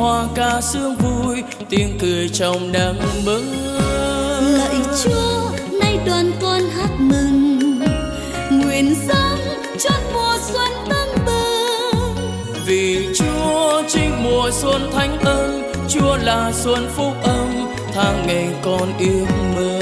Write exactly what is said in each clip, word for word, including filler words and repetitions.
hoa ca sương vui, tiếng cười trong nắng mơ. Lạy Chúa, nay đoàn con hát mừng, nguyện dâng chót mùa xuân tưng bừng. Vì Chúa chính mùa xuân thánh ân, Chúa là xuân phúc âm, tháng ngày con ước mơ.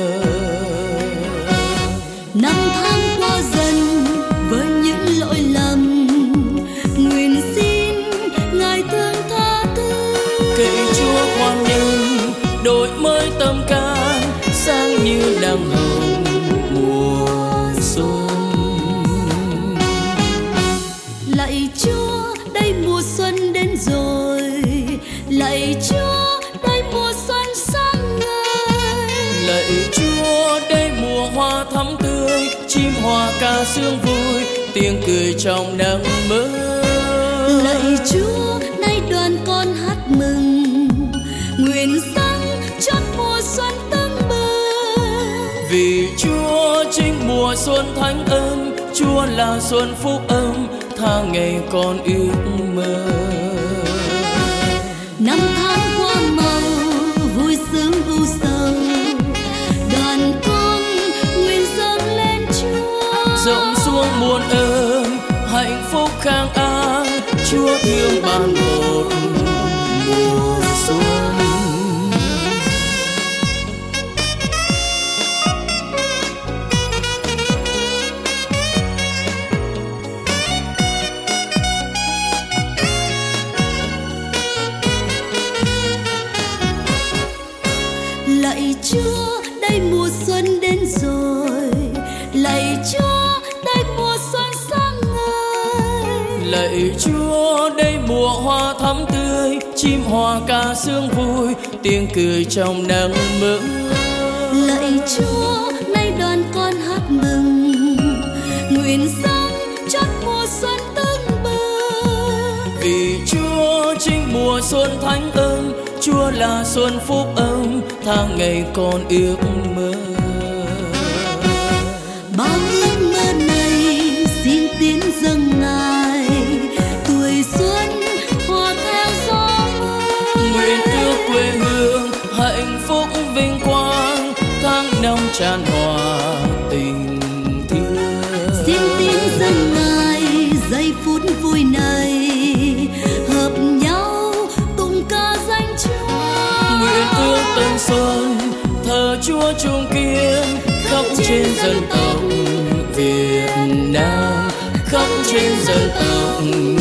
Năm tháng qua dần với những lỗi lầm, nguyện xin Ngài thương tha thứ. Cậy Chúa khoan nhân, đổi mới tâm can, sáng như nắng hồng mùa xuân. Lạy Chúa, đây mùa xuân đến rồi. Lạy Chúa, đây mùa xuân sáng ngời. Lạy Chúa, đây mùa hoa thắm tươi, chim hoa ca sương vui, tiếng cười trong nắng mơ. Lạy Chúa, nay đoàn con hát mừng, nguyện dâng chót mùa xuân tưng bừng. Vì Chúa chính mùa xuân thánh ân, Chúa là xuân phúc âm, tháng ngày con ước mơ. Năm tháng qua màu vui sướng u sầu, đoàn con nguyện dâng lên Chúa. Rộng xuống muôn ơn, hạnh phúc khang an, Chúa thương ban một mùa xuân. Lạy Chúa, đây mùa xuân đến rồi. Lạy Chúa, đây mùa xuân sáng ngời. Lạy Chúa, đây mùa hoa thắm tươi, chim hoa ca sương vui, tiếng cười trong nắng mơ. Lạy Chúa, nay đoàn con hát mừng, nguyện dâng chót mùa xuân tưng bừng. Vì Chúa chính mùa xuân thánh ân, Chúa là xuân phúc âm, tháng ngày con ước mơ. Bao ước mơ này xin tiến dâng Ngài, tuổi xuân hòa theo gió mơ. Nguyện ước quê hương hạnh phúc vinh quang, tháng năm tràn hòa tình thương. Xin tiến dâng Ngài giây phút vui này, hợp nhau tung ca danh Chúa. Nguyện ước tân xuân thờ Chúa trung kiên, khắp trên dân tộc Việt Nam, khắp trên dân tộc